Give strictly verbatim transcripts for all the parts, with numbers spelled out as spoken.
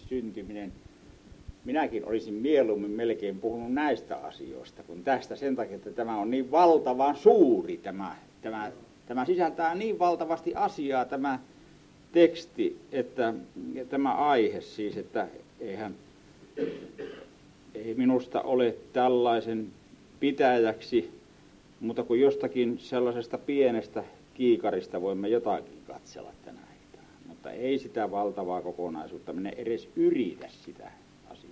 syntyminen. Minäkin olisin mieluummin melkein puhunut näistä asioista kuin tästä sen takia, että tämä on niin valtavan suuri. Tämä, tämä, tämä sisältää niin valtavasti asiaa tämä teksti, että tämä aihe siis, että eihän ei minusta ole tällaisen pitäjäksi, mutta kun jostakin sellaisesta pienestä kiikarista voimme jotakin katsella tänä iltana. Mutta ei sitä valtavaa kokonaisuutta, minä edes yritä sitä asiaa.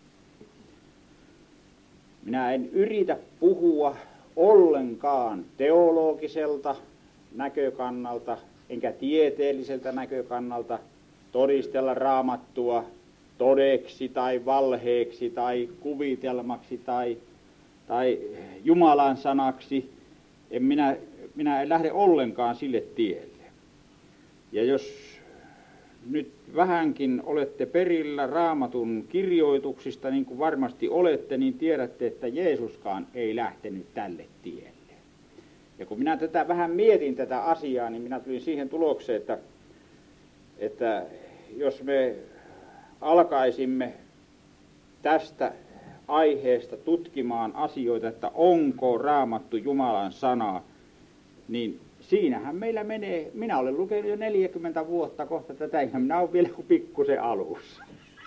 Minä en yritä puhua ollenkaan teologiselta näkökannalta, enkä tieteelliseltä näkökannalta todistella Raamattua todeksi tai valheeksi tai kuvitelmaksi tai, tai Jumalan sanaksi. En minä, minä en lähde ollenkaan sille tielle. Ja jos nyt vähänkin olette perillä Raamatun kirjoituksista, niin kuin varmasti olette, niin tiedätte, että Jeesuskaan ei lähtenyt tälle tielle. Ja kun minä tätä vähän mietin tätä asiaa, niin minä tulin siihen tulokseen, että, että jos me alkaisimme tästä aiheesta tutkimaan asioita, että onko Raamattu Jumalan sana, niin siinähän meillä menee, minä olen lukenut jo neljäkymmentä vuotta kohta tätä, ihan minä olen vielä kuin pikkusen alussa.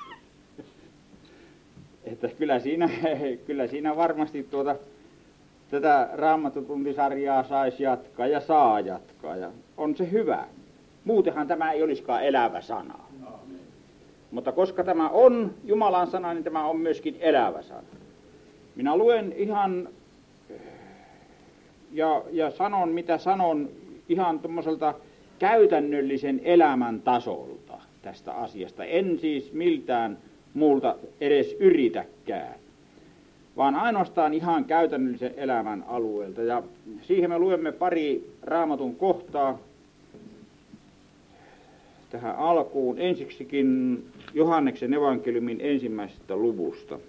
Että kyllä siinä, kyllä siinä varmasti tuota, tätä Raamattutuntisarjaa saisi jatkaa ja saa jatkaa ja on se hyvä. Muutenhan tämä ei olisikaan elävä sana. Amen. Mutta koska tämä on Jumalan sana, niin tämä on myöskin elävä sana. Minä luen ihan ja, ja sanon mitä sanon ihan tommoselta käytännöllisen elämän tasolta tästä asiasta. En siis miltään muulta edes yritäkään, vaan ainoastaan ihan käytännöllisen elämän alueelta. Ja siihen me luemme pari Raamatun kohtaa tähän alkuun. Ensiksikin Johanneksen evankeliumin ensimmäisestä luvusta.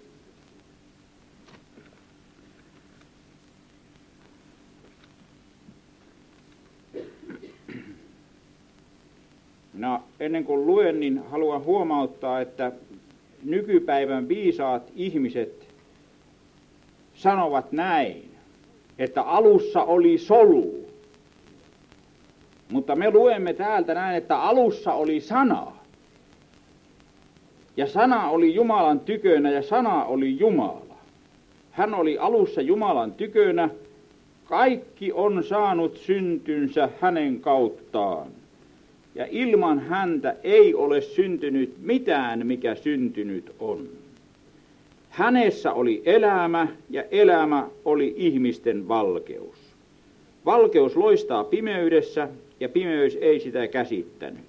No, ennen kuin luen, niin haluan huomauttaa, että nykypäivän viisaat ihmiset sanovat näin, että alussa oli solu. Mutta me luemme täältä näin, että alussa oli sana. Ja sana oli Jumalan tykönä ja sana oli Jumala. Hän oli alussa Jumalan tykönä. Kaikki on saanut syntynsä hänen kauttaan. Ja ilman häntä ei ole syntynyt mitään, mikä syntynyt on. Hänessä oli elämä ja elämä oli ihmisten valkeus. Valkeus loistaa pimeydessä ja pimeys ei sitä käsittänyt.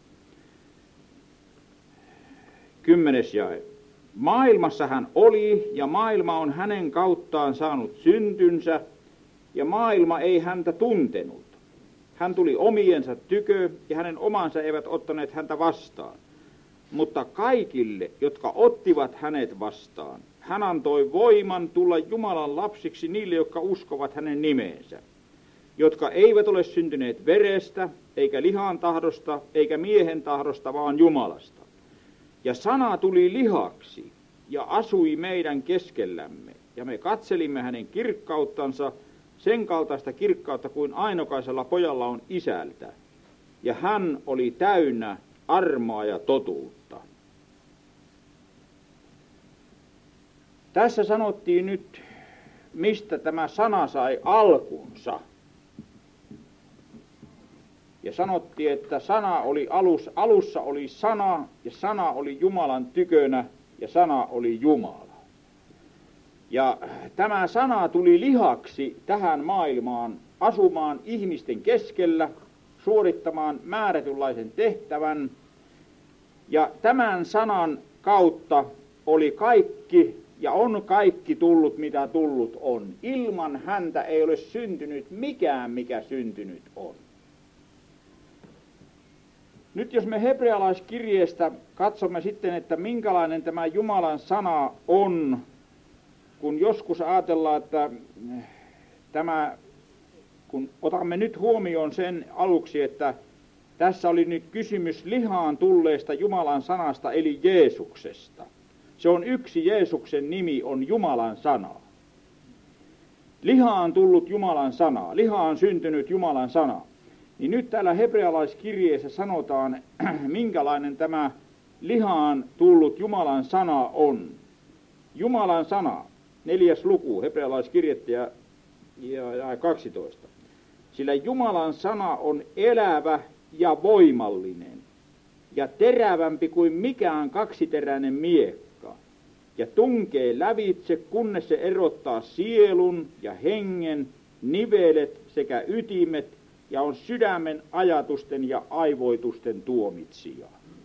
Kymmenes jae. Maailmassa hän oli ja maailma on hänen kauttaan saanut syntynsä ja maailma ei häntä tuntenut. Hän tuli omiensa tykö ja hänen omansa eivät ottaneet häntä vastaan. Mutta kaikille, jotka ottivat hänet vastaan, hän antoi voiman tulla Jumalan lapsiksi niille, jotka uskovat hänen nimeensä, jotka eivät ole syntyneet verestä, eikä lihan tahdosta, eikä miehen tahdosta, vaan Jumalasta. Ja sana tuli lihaksi ja asui meidän keskellämme, ja me katselimme hänen kirkkauttansa, sen kaltaista kirkkautta kuin ainokaisella pojalla on isältä, ja hän oli täynnä armoa ja totuutta. Tässä sanottiin nyt, mistä tämä sana sai alkunsa. Ja sanottiin, että sana oli alus, alussa oli sana, ja sana oli Jumalan tykönä, ja sana oli Jumala. Ja tämä sana tuli lihaksi tähän maailmaan, asumaan ihmisten keskellä, suorittamaan määrätynlaisen tehtävän. Ja tämän sanan kautta oli kaikki ja on kaikki tullut, mitä tullut on. Ilman häntä ei ole syntynyt mikään, mikä syntynyt on. Nyt jos me hebrealaiskirjeestä katsomme sitten, että minkälainen tämä Jumalan sana on, kun joskus ajatellaan, että tämä, kun otamme nyt huomioon sen aluksi, että tässä oli nyt kysymys lihaan tulleesta Jumalan sanasta, eli Jeesuksesta. Se on yksi, Jeesuksen nimi on Jumalan sana. Lihaan tullut Jumalan sana, lihaan syntynyt Jumalan sana. Niin nyt täällä hebrealaiskirjeessä sanotaan, minkälainen tämä lihaan tullut Jumalan sana on. Jumalan sana, neljäs luku, hebrealaiskirjettä ja, ja, ja kaksitoista. Sillä Jumalan sana on elävä ja voimallinen ja terävämpi kuin mikään kaksiteräinen miekka ja tunkee lävitse, kunnes se erottaa sielun ja hengen, nivelet sekä ytimet ja on sydämen ajatusten ja aivoitusten tuomitsija.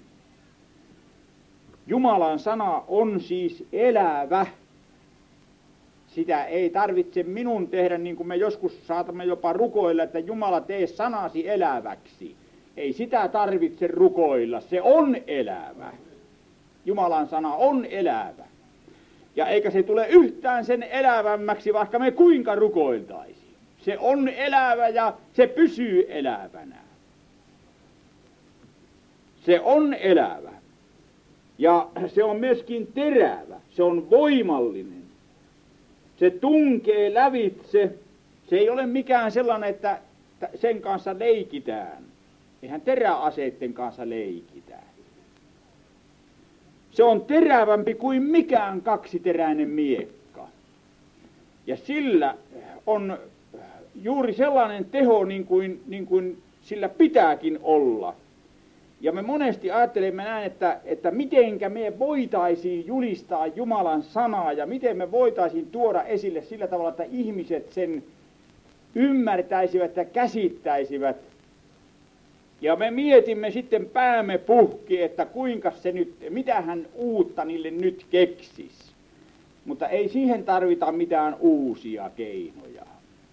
Jumalan sana on siis elävä. Sitä ei tarvitse minun tehdä, niin kuin me joskus saatamme jopa rukoilla, että Jumala tee sanasi eläväksi. Ei sitä tarvitse rukoilla, se on elävä. Jumalan sana on elävä. Ja eikä se tule yhtään sen elävämmäksi, vaikka me kuinka rukoiltaisiin. Se on elävä ja se pysyy elävänä. Se on elävä. Ja se on myöskin terävä, se on voimallinen. Se tunkee lävitse, se ei ole mikään sellainen, että sen kanssa leikitään. Eihän teräaseitten kanssa leikitään. Se on terävämpi kuin mikään kaksiteräinen miekka. Ja sillä on juuri sellainen teho, niin kuin, niin kuin sillä pitääkin olla. Ja me monesti ajattelemme näin, että, että mitenkä me voitaisiin julistaa Jumalan sanaa ja miten me voitaisiin tuoda esille sillä tavalla, että ihmiset sen ymmärtäisivät ja käsittäisivät. Ja me mietimme sitten päämme puhki, että kuinka se nyt, mitähän uutta niille nyt keksis. Mutta ei siihen tarvita mitään uusia keinoja.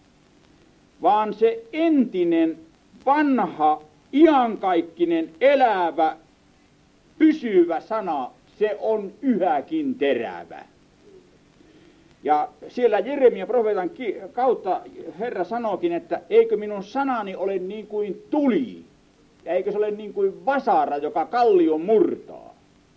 Vaan se entinen, vanha, iankaikkinen, elävä, pysyvä sana, se on yhäkin terävä. Ja siellä Jeremia profeetan kautta Herra sanookin, että eikö minun sanani ole niin kuin tuli, ja eikö se ole niin kuin vasara, joka kallion murtaa.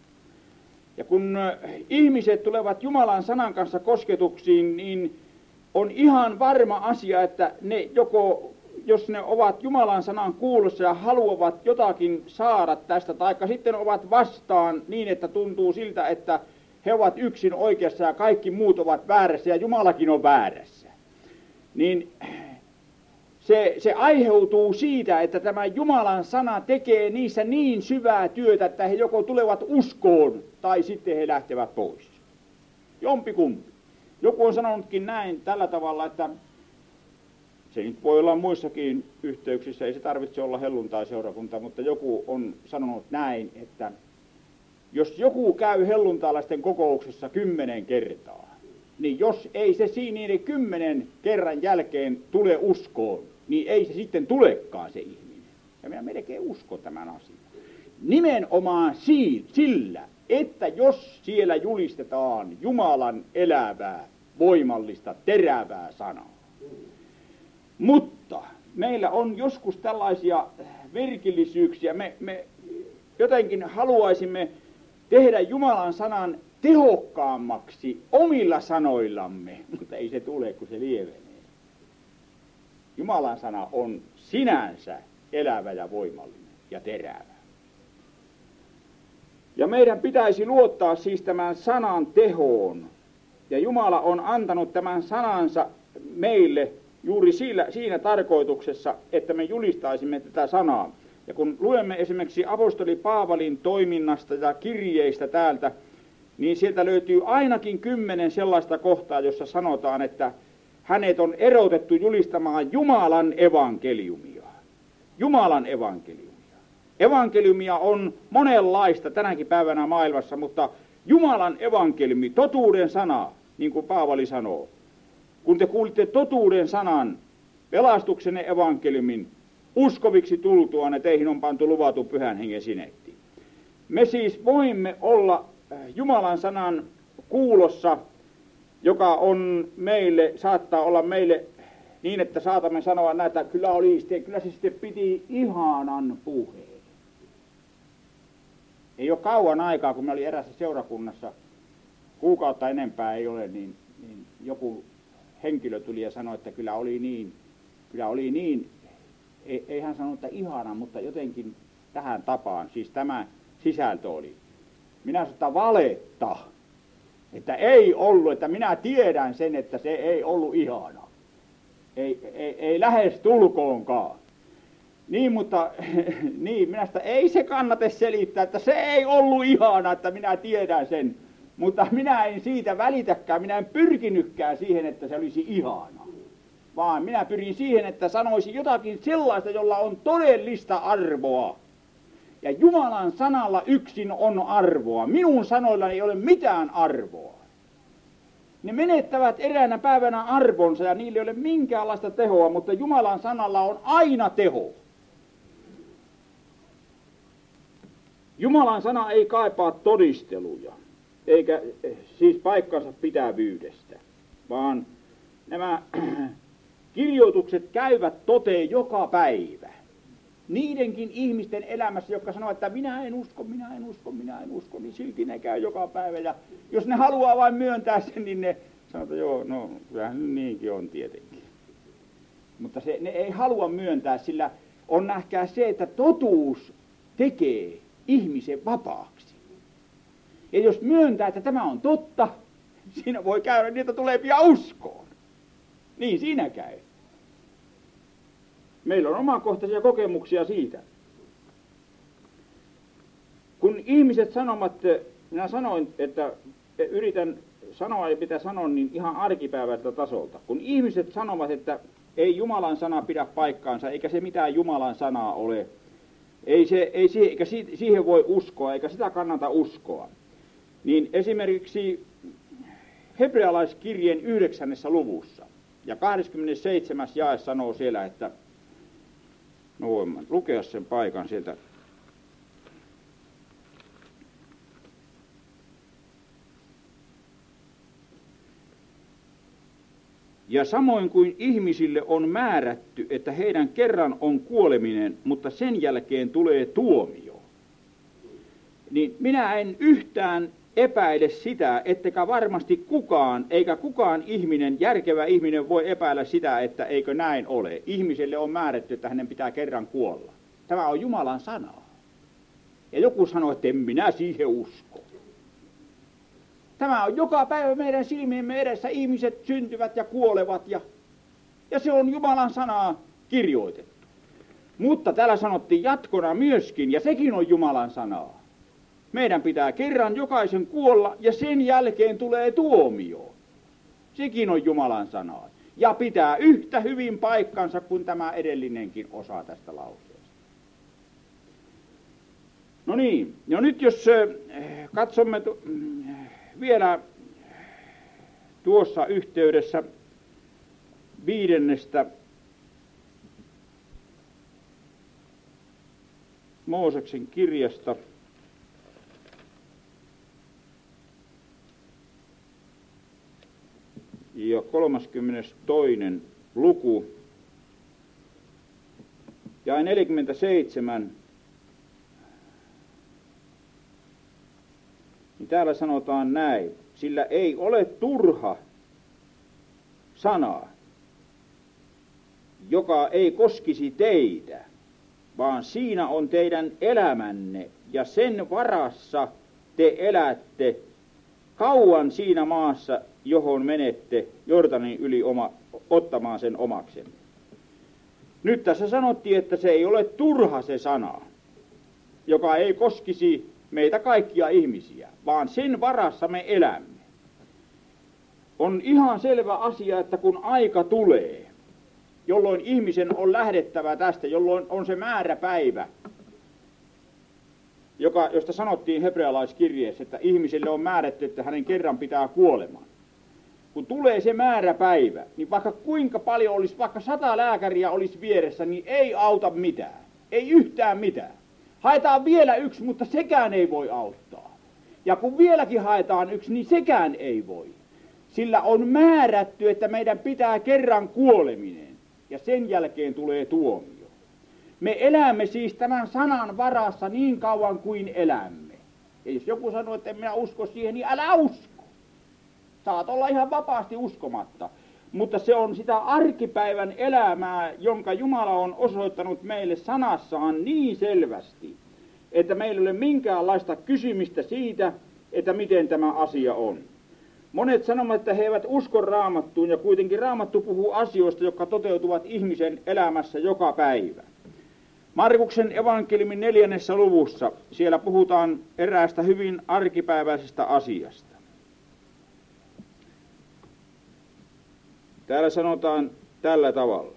Ja kun ihmiset tulevat Jumalan sanan kanssa kosketuksiin, niin on ihan varma asia, että ne joko, jos ne ovat Jumalan sanan kuulossa ja haluavat jotakin saada tästä, taikka sitten ovat vastaan niin, että tuntuu siltä, että he ovat yksin oikeassa ja kaikki muut ovat väärässä ja Jumalakin on väärässä, niin se, se aiheutuu siitä, että tämä Jumalan sana tekee niissä niin syvää työtä, että he joko tulevat uskoon tai sitten he lähtevät pois. Jompikumpi. Joku on sanonutkin näin tällä tavalla, että se nyt voi olla muissakin yhteyksissä, ei se tarvitse olla helluntai-seurakunta, mutta joku on sanonut näin, että jos joku käy helluntaalaisten kokouksessa kymmenen kertaa, niin jos ei se siinä niiden kymmenen kerran jälkeen tule uskoon, niin ei se sitten tulekaan se ihminen. Ja minä melkein uskon tämän asian. Nimenomaan siitä, sillä, että jos siellä julistetaan Jumalan elävää, voimallista, terävää sanaa. Mutta meillä on joskus tällaisia virkillisyyksiä. Me, me jotenkin haluaisimme tehdä Jumalan sanan tehokkaammaksi omilla sanoillamme, mutta ei se tule, kun se lievenee. Jumalan sana on sinänsä elävä ja voimallinen ja terävä. Ja meidän pitäisi luottaa siis tämän sanan tehoon. Ja Jumala on antanut tämän sanansa meille juuri siinä, siinä tarkoituksessa, että me julistaisimme tätä sanaa. Ja kun luemme esimerkiksi apostoli Paavalin toiminnasta ja kirjeistä täältä, niin sieltä löytyy ainakin kymmenen sellaista kohtaa, jossa sanotaan, että hänet on erotettu julistamaan Jumalan evankeliumia. Jumalan evankeliumia. Evankeliumia on monenlaista tänäkin päivänä maailmassa, mutta Jumalan evankeliumi, totuuden sana, niin kuin Paavali sanoo. Kun te kuulitte totuuden sanan, pelastuksenne evankeliumin, uskoviksi tultuanne teihin on pantu luvattu pyhän hengen sinetti. Me siis voimme olla Jumalan sanan kuulossa, joka on meille, saattaa olla meille niin, että saatamme sanoa näitä, että kyllä, oli sitten, kyllä se sitten piti ihanan puheen. Ei ole kauan aikaa, kun me oli erässä seurakunnassa, kuukautta enempää ei ole, niin, niin joku henkilö tuli ja sanoi, että kyllä oli niin, kyllä oli niin, ei, ei hän sanonut, että ihana, mutta jotenkin tähän tapaan, siis tämä sisältö oli. Minä sanoin, että valetta, että ei ollut, että minä tiedän sen, että se ei ollut ihana. Ei, ei, ei lähes tulkoonkaan. Niin, mutta niin, minä sitä ei se kannata selittää, että se ei ollut ihana, että minä tiedän sen. Mutta minä en siitä välitäkään, minä en pyrkinytkään siihen, että se olisi ihana. Vaan minä pyrin siihen, että sanoisin jotakin sellaista, jolla on todellista arvoa. Ja Jumalan sanalla yksin on arvoa. Minun sanoillani ei ole mitään arvoa. Ne menettävät eräänä päivänä arvonsa ja niillä ei ole minkäänlaista tehoa, mutta Jumalan sanalla on aina teho. Jumalan sana ei kaipaa todisteluja, eikä siis paikkansa pitävyydestä, vaan nämä kirjoitukset käyvät toteen joka päivä. Niidenkin ihmisten elämässä, jotka sanoo, että minä en usko, minä en usko, minä en usko, niin silti ne käy joka päivä. Ja jos ne haluaa vain myöntää sen, niin ne sanoo, että joo, no kyllähän niinkin on tietenkin. Mutta se, ne ei halua myöntää, sillä on nähkää se, että totuus tekee ihmisen vapaaksi. Ja jos myöntää, että tämä on totta, siinä voi käydä niin, että tulee pian uskoon. Niin siinä käy. Meillä on omakohtaisia kokemuksia siitä. Kun ihmiset sanomat, minä sanoin, että yritän sanoa ja mitä sanon, niin ihan arkipäiväistä tasolta. Kun ihmiset sanovat, että ei Jumalan sana pidä paikkaansa, eikä se mitään Jumalan sanaa ole, ei se, ei siihen, eikä siihen voi uskoa, eikä sitä kannata uskoa, niin esimerkiksi hebrealaiskirjeen yhdeksännessä luvussa ja kahdeskymmenesseitsemäs jae sanoo siellä, että no voimme lukea sen paikan sieltä. Ja samoin kuin ihmisille on määrätty, että heidän kerran on kuoleminen, mutta sen jälkeen tulee tuomio. Niin minä en yhtään epäile sitä, ettekä varmasti kukaan, eikä kukaan ihminen, järkevä ihminen voi epäillä sitä, että eikö näin ole. Ihmiselle on määrätty, että hänen pitää kerran kuolla. Tämä on Jumalan sana. Ja joku sanoo, että en minä siihen usko. Tämä on joka päivä meidän silmiemme edessä. Ihmiset syntyvät ja kuolevat ja, ja se on Jumalan sanaa kirjoitettu. Mutta täällä sanottiin jatkona myöskin, ja sekin on Jumalan sanaa. Meidän pitää kerran jokaisen kuolla ja sen jälkeen tulee tuomio. Sekin on Jumalan sanaa. Ja pitää yhtä hyvin paikkansa kuin tämä edellinenkin osa tästä lauseesta. No niin, no nyt jos katsomme vielä tuossa yhteydessä viidennestä Mooseksen kirjasta. Ja kolmaskymmenestoinen luku. Ja neljäkymmentäseitsemän. Niin täällä sanotaan näin. Sillä ei ole turha sana, joka ei koskisi teitä, vaan siinä on teidän elämänne ja sen varassa te elätte kauan siinä maassa, johon menette Jordanin yli oma, ottamaan sen omaksenne. Nyt tässä sanottiin, että se ei ole turha se sana, joka ei koskisi meitä kaikkia ihmisiä, vaan sen varassa me elämme. On ihan selvä asia, että kun aika tulee, jolloin ihmisen on lähdettävä tästä, jolloin on se määräpäivä, joka, josta sanottiin hebrealaiskirjeessä, että ihmiselle on määrätty, että hänen kerran pitää kuolemaan. Kun tulee se määräpäivä, niin vaikka kuinka paljon olisi, vaikka sata lääkäriä olisi vieressä, niin ei auta mitään. Ei yhtään mitään. Haetaan vielä yksi, mutta sekään ei voi auttaa. Ja kun vieläkin haetaan yksi, niin sekään ei voi. Sillä on määrätty, että meidän pitää kerran kuoleminen. ja sen jälkeen tulee tuomio. Me elämme siis tämän sanan varassa niin kauan kuin elämme. Ja jos joku sanoo, että en minä usko siihen, niin älä usko. Saat olla ihan vapaasti uskomatta. Mutta se on sitä arkipäivän elämää, jonka Jumala on osoittanut meille sanassaan niin selvästi, että meillä ei ole minkäänlaista kysymistä siitä, että miten tämä asia on. Monet sanovat, että he eivät usko Raamattuun, ja kuitenkin Raamattu puhuu asioista, jotka toteutuvat ihmisen elämässä joka päivä. Markuksen evankeliumin neljännessä luvussa siellä puhutaan eräästä hyvin arkipäiväisestä asiasta. Täällä sanotaan tällä tavalla.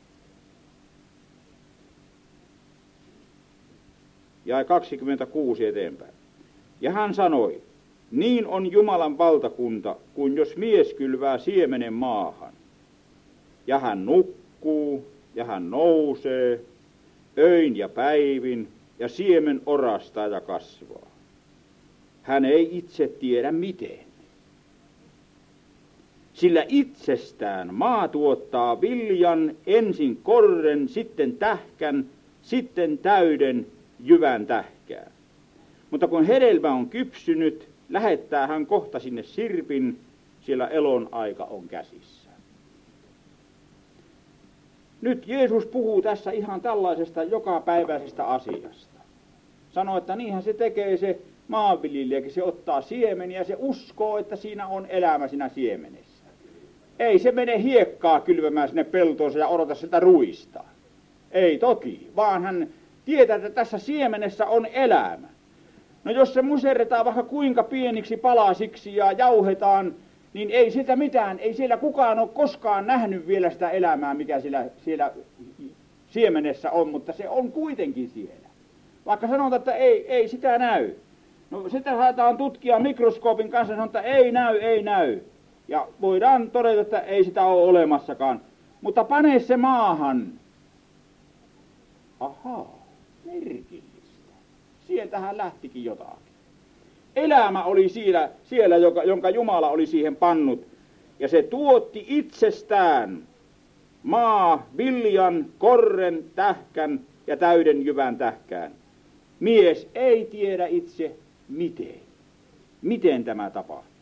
Jae kaksikymmentäkuusi eteenpäin. Ja hän sanoi, niin on Jumalan valtakunta, kuin jos mies kylvää siemenen maahan. Ja hän nukkuu, ja hän nousee, öin ja päivin, ja siemen orastaa ja kasvaa. Hän ei itse tiedä miten. Sillä itsestään maa tuottaa viljan, ensin korren, sitten tähkän, sitten täyden jyvän tähkää. Mutta kun hedelmä on kypsynyt, lähettää hän kohta sinne sirpin, siellä elon aika on käsissä. Nyt Jeesus puhuu tässä ihan tällaisesta jokapäiväisestä asiasta. Sanoo, että niinhän se tekee se maanviljelijäkin, se ottaa siemeniä ja se uskoo, että siinä on elämä siinä siemenessä. Ei se mene hiekkaa kylvämään sinne peltoonsa ja odota sitä ruista. Ei toki, vaan hän tietää, että tässä siemenessä on elämä. No jos se muserretaan vaikka kuinka pieniksi palasiksi ja jauhetaan, niin ei sitä mitään, ei siellä kukaan ole koskaan nähnyt vielä sitä elämää, mikä siellä, siellä siemenessä on, mutta se on kuitenkin siellä. Vaikka sanotaan, että ei, ei sitä näy. No sitä saadaan tutkia mikroskoopin kanssa, sanotaan, että ei näy, ei näy. Ja voidaan todeta, että ei sitä ole olemassakaan. Mutta pane se maahan. Ahaa, merkillistä. Sieltähän lähtikin jotakin. Elämä oli siellä, siellä joka, jonka Jumala oli siihen pannut. Ja se tuotti itsestään maa, viljan, korren, tähkän ja täyden jyvän tähkään. Mies ei tiedä itse miten. Miten tämä tapahtuu.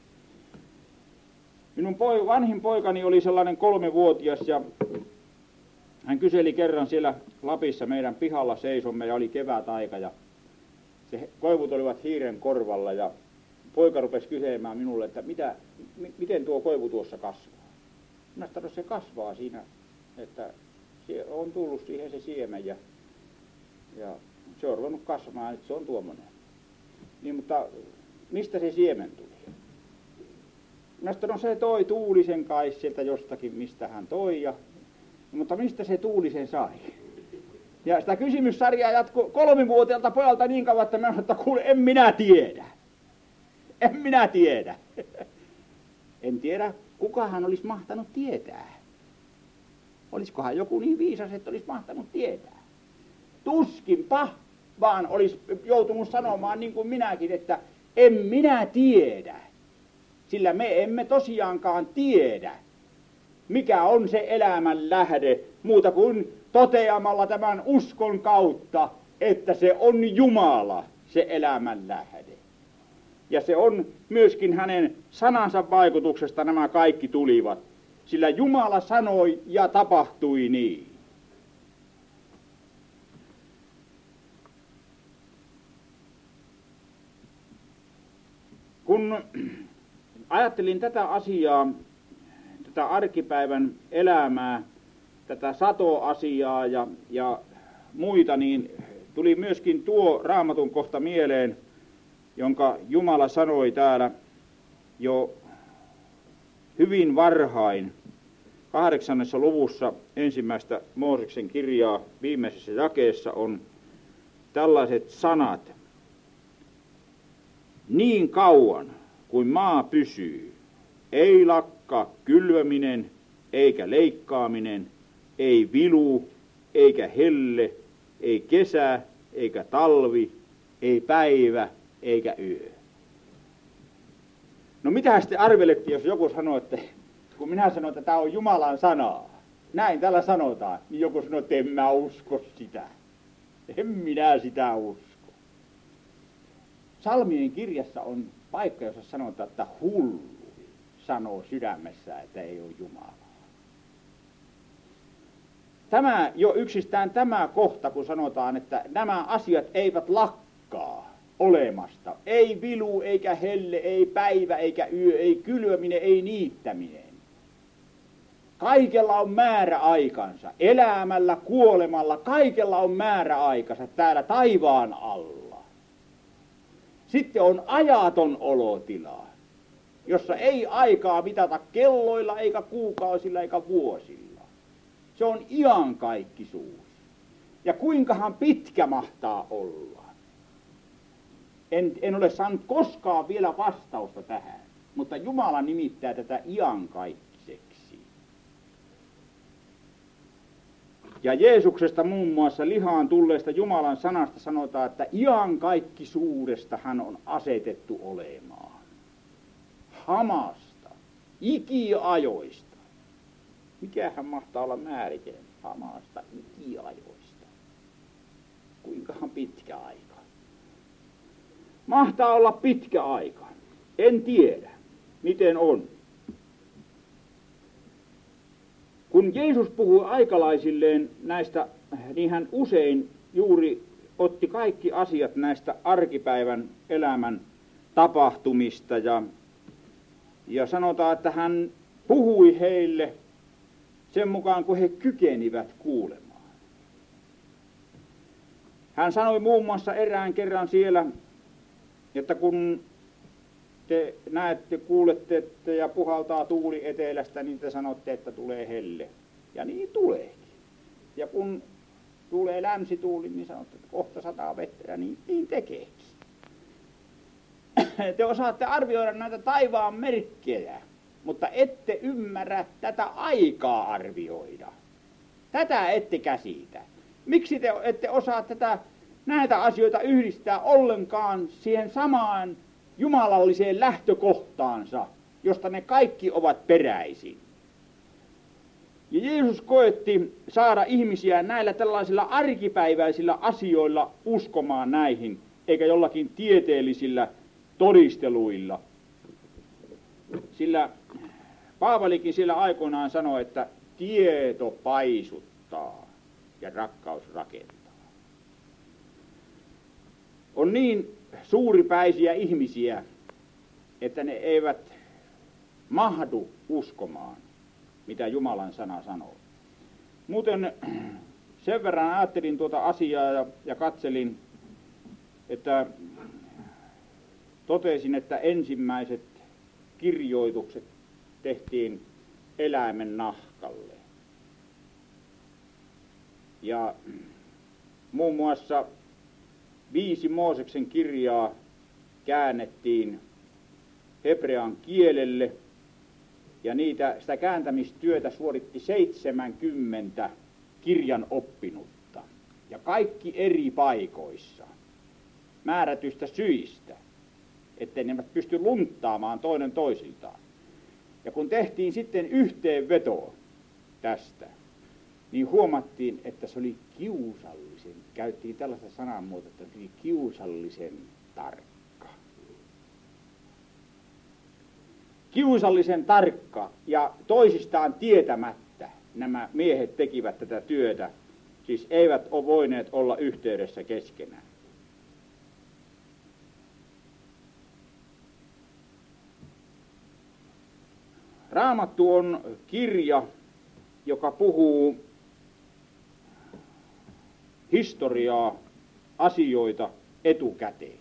Minun poi, vanhin poikani oli sellainen kolmevuotias ja hän kyseli kerran siellä Lapissa, meidän pihalla seisomme ja oli kevätaika ja se koivut olivat hiiren korvalla ja poika rupesi kyselemään minulle, että mitä, m- miten tuo koivu tuossa kasvaa. Minä sanoin, että se kasvaa siinä, että on tullut siihen se siemen ja, ja se on ruvennut kasvamaan, että se on tuommoinen. Niin, mutta mistä se siemen tuli? Minä sanoin, no se toi tuulisen kai sieltä jostakin, mistä hän toi, ja, mutta mistä se tuulisen sai? Ja sitä kysymyssarjaa jatkui kolmivuotiaalta pojalta niin kauan, että minä sanoin, että kuule, en minä tiedä. En minä tiedä. En tiedä, kukahan olisi mahtanut tietää. Olisikohan joku niin viisas, että olisi mahtanut tietää. Tuskinpa, vaan olisi joutunut sanomaan niin kuin minäkin, että en minä tiedä. Sillä me emme tosiaankaan tiedä, mikä on se elämän lähde, muuta kuin toteamalla tämän uskon kautta, että se on Jumala, se elämän lähde. Ja se on myöskin hänen sanansa vaikutuksesta nämä kaikki tulivat, sillä Jumala sanoi ja tapahtui niin. Kun ajattelin tätä asiaa, tätä arkipäivän elämää, tätä satoasiaa ja, ja muita, niin tuli myöskin tuo Raamatun kohta mieleen, jonka Jumala sanoi täällä jo hyvin varhain, kahdeksannessa luvussa ensimmäistä Mooseksen kirjaa viimeisessä jakeessa on tällaiset sanat. Niin kauan kuin maa pysyy, ei lakkaa kylväminen, eikä leikkaaminen, ei vilu, eikä helle, ei kesä, eikä talvi, ei päivä, eikä yö. No mitä sitten arvelette, jos joku sanoo, että kun minä sanon, että tämä on Jumalan sanaa, näin täällä sanotaan. Niin joku sanoo, että en mä usko sitä. En minä sitä usko. Psalmien kirjassa on paikka, jossa sanotaan, että hullu sanoo sydämessä, että ei ole Jumalaa. Tämä jo yksistään tämä kohta, kun sanotaan, että nämä asiat eivät lakkaa olemasta. Ei vilu, eikä helle, ei päivä, eikä yö, ei kylväminen, ei niittäminen. Kaikella on määräaikansa. Elämällä, kuolemalla, kaikella on määräaikansa täällä taivaan alla. Sitten on ajaton olotila, jossa ei aikaa mitata kelloilla, eikä kuukausilla, eikä vuosilla. Se on iankaikkisuus. Ja kuinkahan pitkä mahtaa olla? En, en ole saanut koskaan vielä vastausta tähän, mutta Jumala nimittää tätä iankaikkisesti. Ja Jeesuksesta muun muassa lihaan tulleesta Jumalan sanasta sanotaan, että iankaikkisuudesta hän on asetettu olemaan. Hamasta, ikiajoista. Mikähän mahtaa olla määritelmä hamasta, ikiajoista? Kuinkahan pitkä aika? Mahtaa olla pitkä aika. En tiedä, miten on. Kun Jeesus puhui aikalaisilleen näistä, niin hän usein juuri otti kaikki asiat näistä arkipäivän elämän tapahtumista ja, ja sanotaan, että hän puhui heille sen mukaan, kun he kykenivät kuulemaan. Hän sanoi muun muassa erään kerran siellä, että kun te näette, kuulette että ja puhaltaa tuuli etelästä, niin te sanotte, että tulee helle. Ja niin tuleekin. Ja kun tulee länsituuli, niin sanotte, että kohta sataa vettä, ja niin, niin tekeekin. Te osaatte arvioida näitä taivaan merkkejä, mutta ette ymmärrä tätä aikaa arvioida. Tätä ette käsitä. Miksi te ette osaa tätä, näitä asioita yhdistää ollenkaan siihen samaan jumalalliseen lähtökohtaansa, josta ne kaikki ovat peräisin? Ja Jeesus koetti saada ihmisiä näillä tällaisilla arkipäiväisillä asioilla uskomaan näihin, eikä jollakin tieteellisillä todisteluilla. Sillä Paavalikin siellä aikoinaan sanoi, että tieto paisuttaa ja rakkaus rakentaa. On niin suuripäisiä ihmisiä, että ne eivät mahdu uskomaan, mitä Jumalan sana sanoo. Muuten sen verran ajattelin tuota asiaa ja, ja katselin, että totesin, että ensimmäiset kirjoitukset tehtiin eläimen nahkalle. Ja muun muassa viisi Mooseksen kirjaa käännettiin hebrean kielelle, ja niitä, sitä kääntämistyötä suoritti seitsemänkymmentä kirjan oppinutta, ja kaikki eri paikoissa, määrätystä syistä, ettei ne pysty lunttaamaan toinen toisiltaan. Ja kun tehtiin sitten yhteenveto tästä, niin huomattiin, että se oli kiusallisen, käyttiin tällaista sanamuotoa, että se oli kiusallisen tarkka. Kiusallisen tarkka ja toisistaan tietämättä nämä miehet tekivät tätä työtä, siis eivät ole voineet olla yhteydessä keskenään. Raamattu on kirja, joka puhuu historiaa, asioita etukäteen.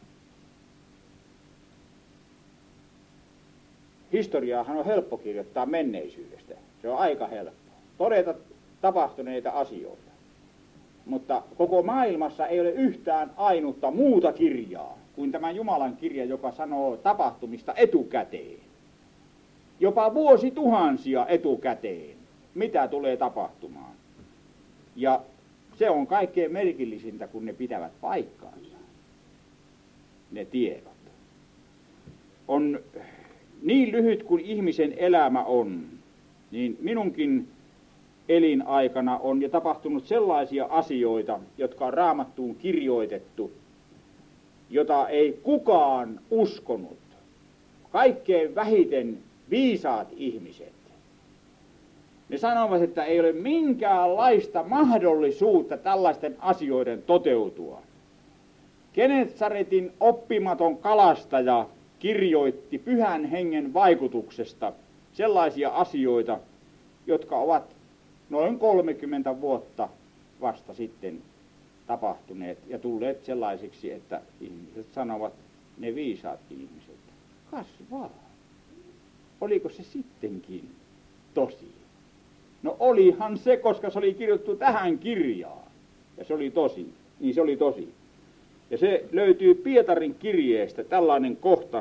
Historiaahan on helppo kirjoittaa menneisyydestä. Se on aika helppo. Todeta tapahtuneita asioita. Mutta koko maailmassa ei ole yhtään ainutta muuta kirjaa kuin tämä Jumalan kirja, joka sanoo tapahtumista etukäteen. Jopa vuosituhansia etukäteen, mitä tulee tapahtumaan. Ja se on kaikkein merkillisintä, kun ne pitävät paikkaansa, ne tiedot. On niin lyhyt kuin ihmisen elämä on, niin minunkin elinaikana on jo tapahtunut sellaisia asioita, jotka on Raamattuun kirjoitettu, jota ei kukaan uskonut. Kaikkein vähiten viisaat ihmiset. Ne sanovat, että ei ole minkäänlaista mahdollisuutta tällaisten asioiden toteutua. Genesaretin oppimaton kalastaja kirjoitti Pyhän Hengen vaikutuksesta sellaisia asioita, jotka ovat noin kolmekymmentä vuotta vasta sitten tapahtuneet ja tulleet sellaisiksi, että ihmiset sanovat, ne viisaat ihmiset, kasvaa. Oliko se sittenkin tosi? No olihan se, koska se oli kirjoitettu tähän kirjaan. Ja se oli tosi. Niin se oli tosi. Ja se löytyy Pietarin kirjeestä, tällainen kohta.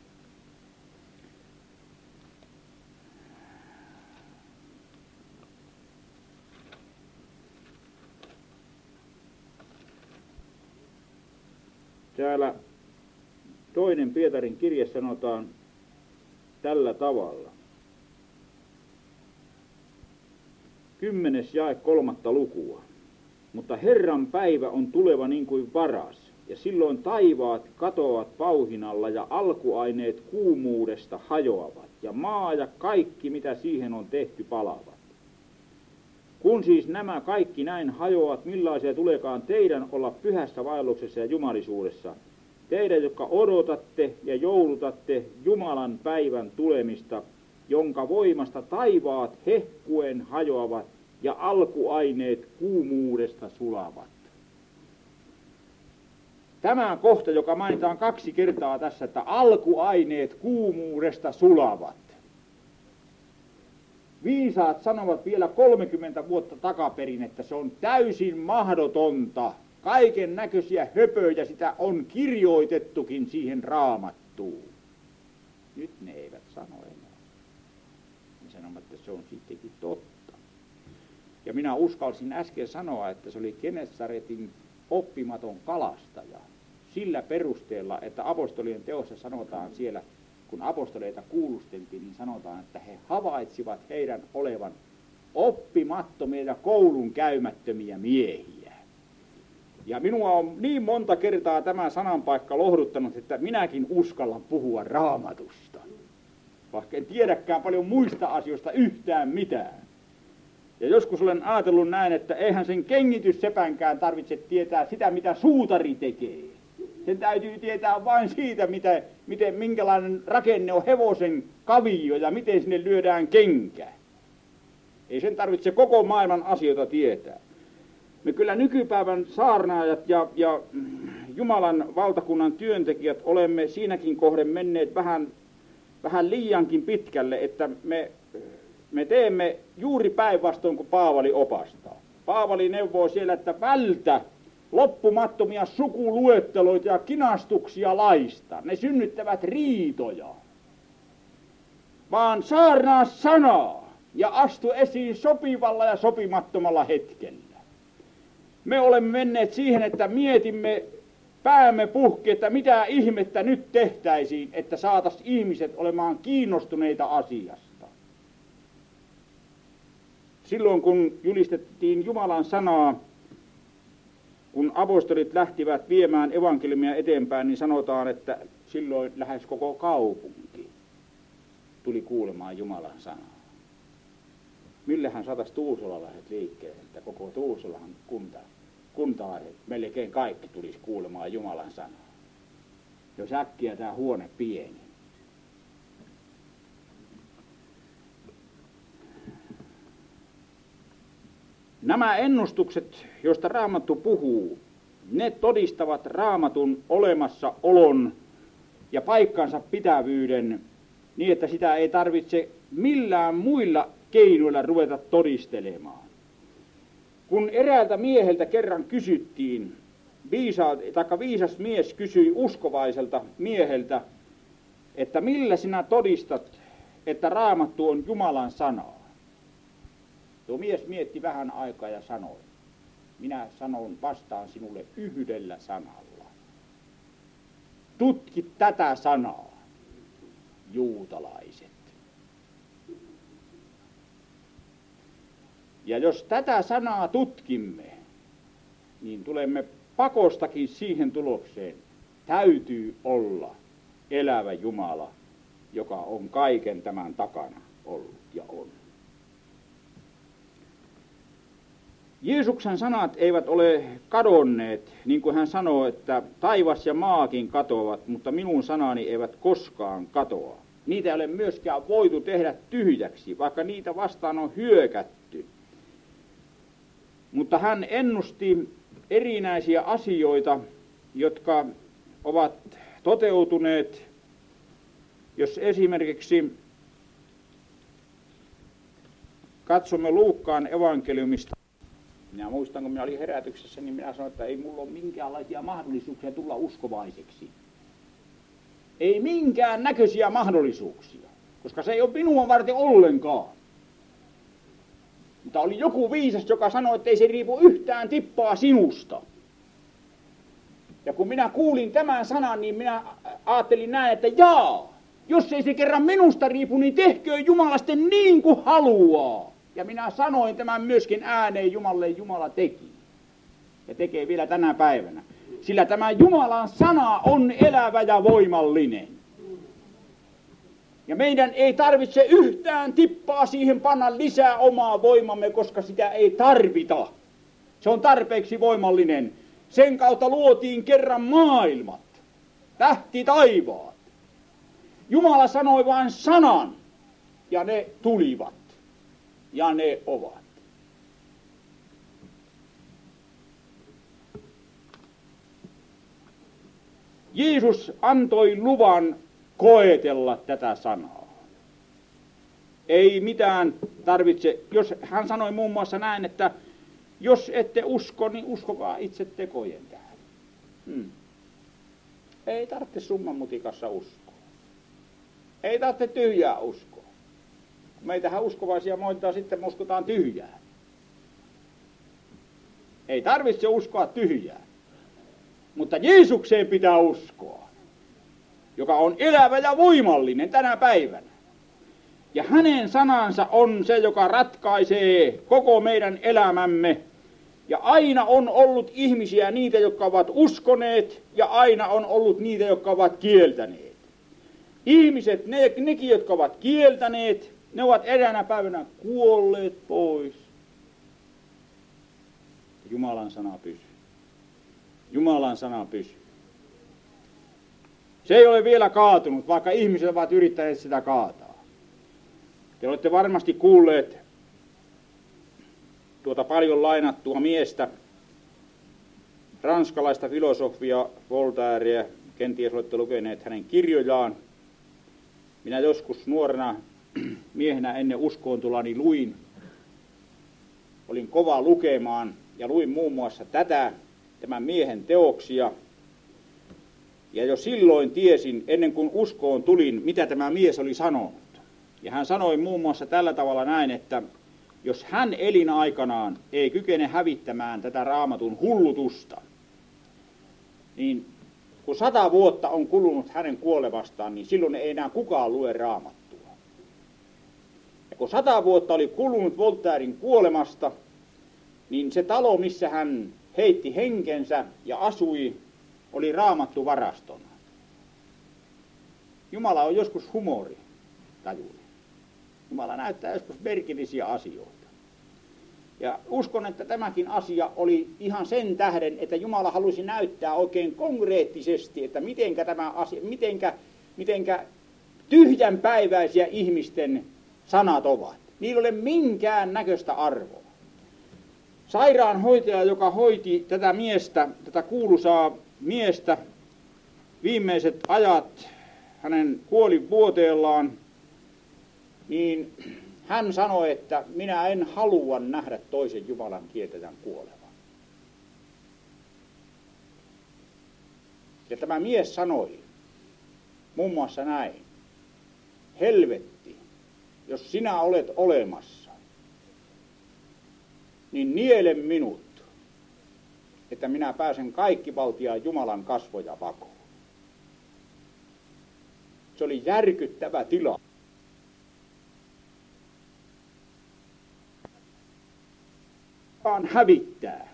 Täällä toinen Pietarin kirje sanotaan tällä tavalla. Kymmenes jae kolmatta lukua. Mutta Herran päivä on tuleva niin kuin varas, ja silloin taivaat katoavat pauhinalla ja alkuaineet kuumuudesta hajoavat, ja maa ja kaikki mitä siihen on tehty palavat. Kun siis nämä kaikki näin hajoavat, millaisia tuleekaan teidän olla pyhässä vaelluksessa ja jumalisuudessa, teidän, jotka odotatte ja joulutatte Jumalan päivän tulemista, jonka voimasta taivaat hehkuen hajoavat ja alkuaineet kuumuudesta sulavat. Tämä kohta, joka mainitaan kaksi kertaa tässä, että alkuaineet kuumuudesta sulavat. Viisaat sanovat vielä kolmekymmentä vuotta takaperin, että se on täysin mahdotonta. Kaiken näköisiä höpöjä sitä on kirjoitettukin siihen Raamattuun. Nyt ne eivät sano enää. Ne sanovat, että se on sittenkin totta. Ja minä uskalsin äsken sanoa, että se oli Genesaretin oppimaton kalastaja. Sillä perusteella, että apostolien teossa sanotaan siellä, kun apostoleita kuulusteltiin, niin sanotaan, että he havaitsivat heidän olevan oppimattomia ja koulun käymättömiä miehiä. Ja minua on niin monta kertaa tämä sananpaikka lohduttanut, että minäkin uskallan puhua Raamatusta. Vaikka en tiedäkään paljon muista asioista yhtään mitään. Ja joskus olen ajatellut näin, että eihän sen kengityssepänkään tarvitse tietää sitä, mitä suutari tekee. Sen täytyy tietää vain siitä, mitä, miten, minkälainen rakenne on hevosen kavio ja miten sinne lyödään kenkä. Ei sen tarvitse koko maailman asioita tietää. Me kyllä nykypäivän saarnaajat ja, ja Jumalan valtakunnan työntekijät olemme siinäkin kohden menneet vähän, vähän liiankin pitkälle, että me, me teemme juuri päinvastoin kuin Paavali opastaa. Paavali neuvoo siellä, että vältä loppumattomia sukuluetteloita ja kinastuksia laista. Ne synnyttävät riitoja. Vaan saarnaa sanaa ja astu esiin sopivalla ja sopimattomalla hetkellä. Me olemme menneet siihen, että mietimme päämme puhki, että mitä ihmettä nyt tehtäisiin, että saataisiin ihmiset olemaan kiinnostuneita asiasta. Silloin kun julistettiin Jumalan sanaa, kun apostolit lähtivät viemään evankeliumia eteenpäin, niin sanotaan, että silloin lähes koko kaupunki tuli kuulemaan Jumalan sanaa. Millähän saatais tuusulalaiset liikkeelle, että koko Tuusulan kunta, kuntalaiset, melkein kaikki tulisi kuulemaan Jumalan sanaa. Jos äkkiä tämä huone pieni. Nämä ennustukset, joista Raamattu puhuu, ne todistavat Raamatun olemassaolon ja paikkansa pitävyyden niin, että sitä ei tarvitse millään muilla keinoilla ruveta todistelemaan. Kun eräältä mieheltä kerran kysyttiin, viisa, taikka viisas mies kysyi uskovaiselta mieheltä, että millä sinä todistat, että Raamattu on Jumalan sanaa. Tuo mies mietti vähän aikaa ja sanoi, minä sanon vastaan sinulle yhdellä sanalla. Tutki tätä sanaa, juutalaiset. Ja jos tätä sanaa tutkimme, niin tulemme pakostakin siihen tulokseen, täytyy olla elävä Jumala, joka on kaiken tämän takana ollut ja on. Jeesuksen sanat eivät ole kadonneet, niin kuin hän sanoo, että taivas ja maakin katoavat, mutta minun sanani eivät koskaan katoa. Niitä ei ole myöskään voitu tehdä tyhjäksi, vaikka niitä vastaan on hyökätty. Mutta hän ennusti erinäisiä asioita, jotka ovat toteutuneet, jos esimerkiksi katsomme Luukkaan evankeliumista. Minä muistan, kun minä olin herätyksessä, niin minä sanoin, että ei mulla ole minkäänlaisia mahdollisuuksia tulla uskovaiseksi. Ei minkään näköisiä mahdollisuuksia, koska se ei ole minua varten ollenkaan. Mutta oli joku viisas, joka sanoi, että ei se riipu yhtään tippaa sinusta. Ja kun minä kuulin tämän sanan, niin minä ajattelin näin, että jaa, jos ei se kerran minusta riipu, niin tehköön Jumala sitten niin kuin haluaa. Ja minä sanoin tämän myöskin ääneen Jumalalle, Jumala teki. Ja tekee vielä tänä päivänä. Sillä tämä Jumalan sana on elävä ja voimallinen. Ja meidän ei tarvitse yhtään tippaa siihen panna lisää omaa voimamme, koska sitä ei tarvita. Se on tarpeeksi voimallinen. Sen kautta luotiin kerran maailmat, tähti taivaat. Jumala sanoi vain sanan, ja ne tulivat, ja ne ovat. Jeesus antoi luvan koetella tätä sanaa. Ei mitään tarvitse, jos hän sanoi muun muassa näin, että jos ette usko, niin uskokaa itse tekojen tähden. Hmm. Ei tarvitse summan mutikassa uskoa. Ei tarvitse tyhjää uskoa. Meitähän uskovaisia moittaa sitten, me uskotaan tyhjää. Ei tarvitse uskoa tyhjää. Mutta Jeesukseen pitää uskoa, joka on elävä ja voimallinen tänä päivänä. Ja hänen sanansa on se, joka ratkaisee koko meidän elämämme. Ja aina on ollut ihmisiä, niitä, jotka ovat uskoneet, ja aina on ollut niitä, jotka ovat kieltäneet. Ihmiset, ne, nekin, jotka ovat kieltäneet, ne ovat eräänä päivänä kuolleet pois. Jumalan sana pysyy. Jumalan sana pysyy. Se ei ole vielä kaatunut, vaikka ihmiset ovat yrittäneet sitä kaataa. Te olette varmasti kuulleet tuota paljon lainattua miestä, ranskalaista filosofia Voltairea, kenties olette lukeneet hänen kirjojaan. Minä joskus nuorena miehenä ennen uskoontulani luin, olin kova lukemaan ja luin muun muassa tätä, tämän miehen teoksia. Ja jo silloin tiesin, ennen kuin uskoon tulin, mitä tämä mies oli sanonut. Ja hän sanoi muun muassa tällä tavalla näin, että jos hän elinaikanaan ei kykene hävittämään tätä raamatun hullutusta, niin kun sata vuotta on kulunut hänen kuolevastaan, niin silloin ei enää kukaan lue raamattua. Ja kun sata vuotta oli kulunut Voltairen kuolemasta, niin se talo, missä hän heitti henkensä ja asui, oli raamattu varastona. Jumala on joskus humoritajuinen. Jumala näyttää joskus merkillisiä asioita. Ja uskon, että tämäkin asia oli ihan sen tähden, että Jumala halusi näyttää oikein konkreettisesti, että mitenkä tämä asia, mitenkä, mitenkä tyhjänpäiväisiä ihmisten sanat ovat. Niillä ei ole minkään näköistä arvoa. Sairaanhoitaja, joka hoiti tätä miestä, tätä kuuluisaa miestä, viimeiset ajat hänen kuolivuoteellaan, niin hän sanoi, että minä en halua nähdä toisen Jumalan kieltäjän kuolevan. Ja tämä mies sanoi muun muassa näin: helvetti, jos sinä olet olemassa, niin niele minut, että minä pääsen kaikkivaltiaan Jumalan kasvoja pakoon. Se oli järkyttävä tila. koskaan hävittää.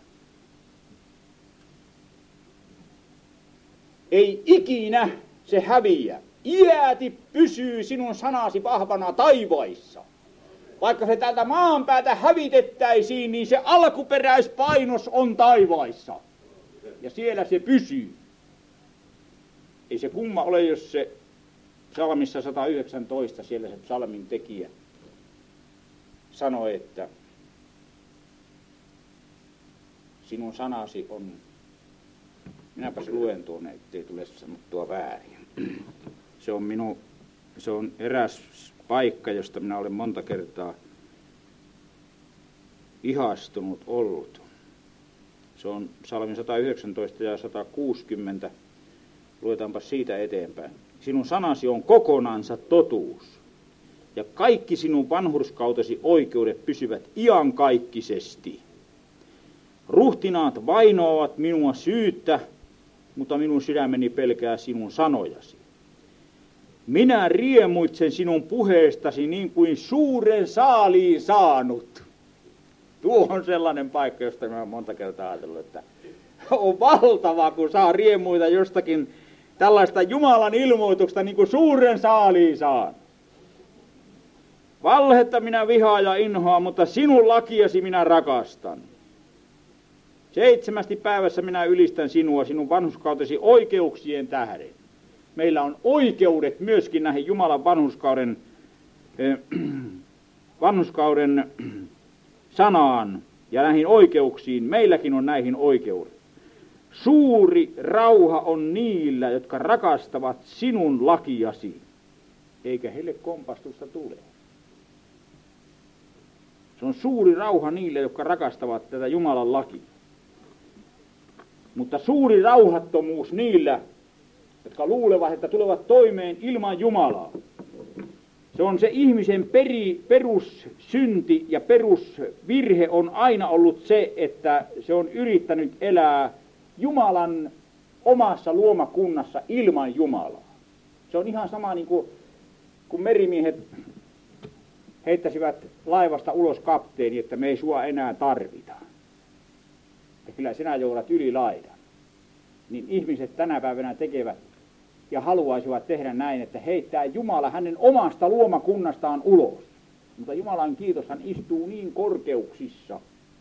Ei ikinä se häviä. Iäti pysyy sinun sanasi vahvana taivaissa. Vaikka se täältä maan päätä hävitettäisiin, niin se alkuperäispainos on taivaissa. Ja siellä se pysyy. Ei se kumma ole, jos se psalmissa sata yhdeksäntoista, siellä se psalmin tekijä sanoi, että sinun sanasi on, minäpäs luen tuonne, ettei tule sanottua väärin. Se on, minu, se on eräs paikka, josta minä olen monta kertaa ihastunut ollut. Se on psalmi sata yhdeksäntoista ja sata kuusikymmentä. Luetaanpa siitä eteenpäin. Sinun sanasi on kokonansa totuus, ja kaikki sinun vanhurskautesi oikeudet pysyvät iankaikkisesti. Ruhtinaat vainoavat minua syyttä, mutta minun sydämeni pelkää sinun sanojasi. Minä riemuitsen sinun puheestasi niin kuin suuren saaliin saanut. Tuo on sellainen paikka, josta mä olen monta kertaa ajatellut, että on valtava, kun saa riemuita jostakin tällaista Jumalan ilmoituksesta niin kuin suuren saaliin saanut. Valhetta minä vihaan ja inhoan, mutta sinun lakiasi minä rakastan. Seitsemästi päivässä minä ylistän sinua, sinun vanhurskautesi oikeuksien tähden. Meillä on oikeudet myöskin näihin Jumalan vanhurskauden, eh, vanhurskauden sanaan ja näihin oikeuksiin. Meilläkin on näihin oikeudet. Suuri rauha on niillä, jotka rakastavat sinun lakiasi, eikä heille kompastusta tule. Se on suuri rauha niille, jotka rakastavat tätä Jumalan lakia. Mutta suuri rauhattomuus niillä, jotka luulevat, että tulevat toimeen ilman Jumalaa. Se on se ihmisen peri, perussynti ja perusvirhe on aina ollut se, että se on yrittänyt elää Jumalan omassa luomakunnassa ilman Jumalaa. Se on ihan sama niin kuin kun merimiehet heittäisivät laivasta ulos kapteeni, että me ei sua enää tarvita. Ja kyllä sinä joudat yli laidan. Niin ihmiset tänä päivänä tekevät ja haluaisivat tehdä näin, että heittää Jumala hänen omasta luomakunnastaan ulos. Mutta Jumalan kiitos, hän istuu niin korkeuksissa,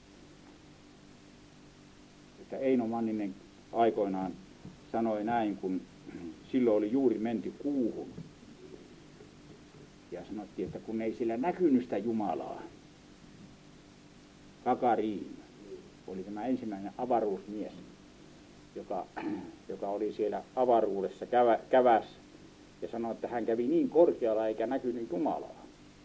että Eino Manninen aikoinaan sanoi näin, kun silloin oli juuri menty kuuhun. Ja sanottiin, että kun ei sillä näkynyt sitä Jumalaa. Gagarin oli tämä ensimmäinen avaruusmies, joka, joka oli siellä avaruudessa kävä, käväs ja sanoi, että hän kävi niin korkealla eikä näkynyt Jumalaa.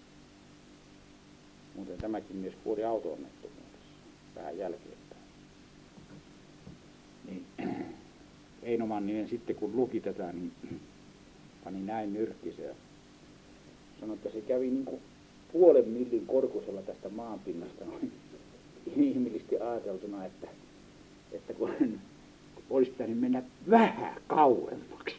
Muuten tämäkin mies kuoli auto-onnettomuudessa vähän jälkeenpäin. Niin, Eino Manninen sitten kun luki tätä, niin pani näin nyrkkiseen. Sanoi, että se kävi niin kuin puolen millin korkusella tästä maanpinnasta noin inhimillisesti ajateltuna, että, että kun olisi pitänyt mennä vähän kauemmaksi.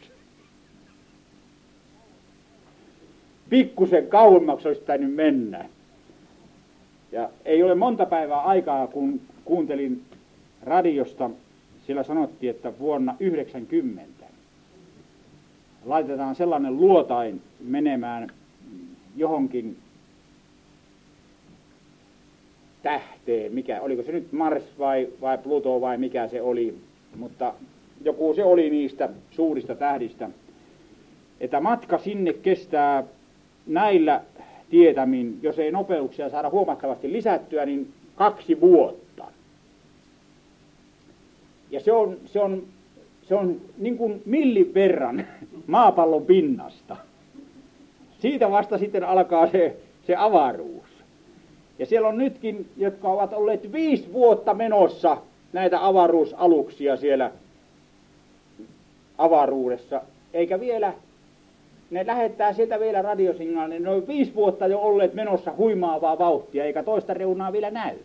Pikkusen kauemmaksi olisi pitänyt mennä. Ja ei ole monta päivää aikaa, kun kuuntelin radiosta, siellä sanottiin, että vuonna yhdeksänkymmentä laitetaan sellainen luotain menemään johonkin tähteen, mikä, oliko se nyt Mars vai, vai Pluto vai mikä se oli, mutta joku se oli niistä suurista tähdistä, että matka sinne kestää näillä tietämin, jos ei nopeuksia saada huomattavasti lisättyä, niin kaksi vuotta. Ja se on, se on, se on niin kuin millin verran maapallon pinnasta. Siitä vasta sitten alkaa se, se avaruus. Ja siellä on nytkin, jotka ovat olleet viisi vuotta menossa näitä avaruusaluksia siellä avaruudessa, eikä vielä, ne lähettää sieltä vielä radiosignaalin, ne on viisi vuotta jo olleet menossa huimaavaa vauhtia, eikä toista reunaa vielä näy.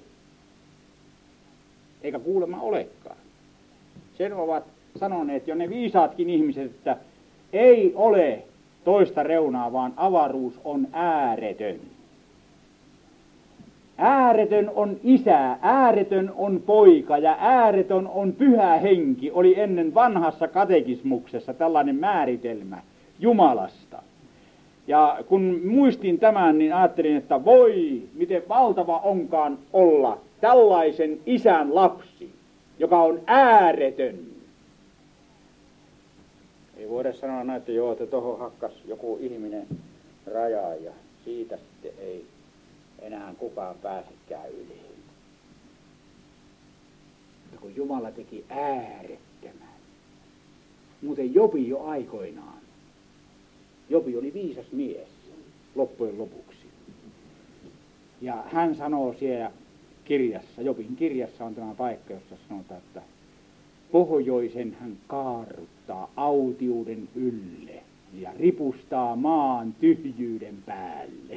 Eikä kuulemma olekaan. Sen ovat sanoneet jo ne viisaatkin ihmiset, että ei ole toista reunaa, vaan avaruus on ääretön. Ääretön on isä, ääretön on poika ja ääretön on pyhä henki, oli ennen vanhassa katekismuksessa tällainen määritelmä Jumalasta. Ja kun muistin tämän, niin ajattelin, että voi, miten valtava onkaan olla tällaisen isän lapsi, joka on ääretön. Ei voida sanoa näin, että joo, että tuohon hakkas joku ihminen rajaa ja siitä sitten ei enää kukaan pääsekään yli. Mutta kun Jumala teki äärettömän. Muuten Jobi jo aikoinaan. Jobi oli viisas mies loppujen lopuksi. Ja hän sanoo siellä kirjassa, Jobin kirjassa on tämä paikka, jossa sanotaan, että pohjoisen hän kaarruttaa autiuden ylle ja ripustaa maan tyhjyyden päälle.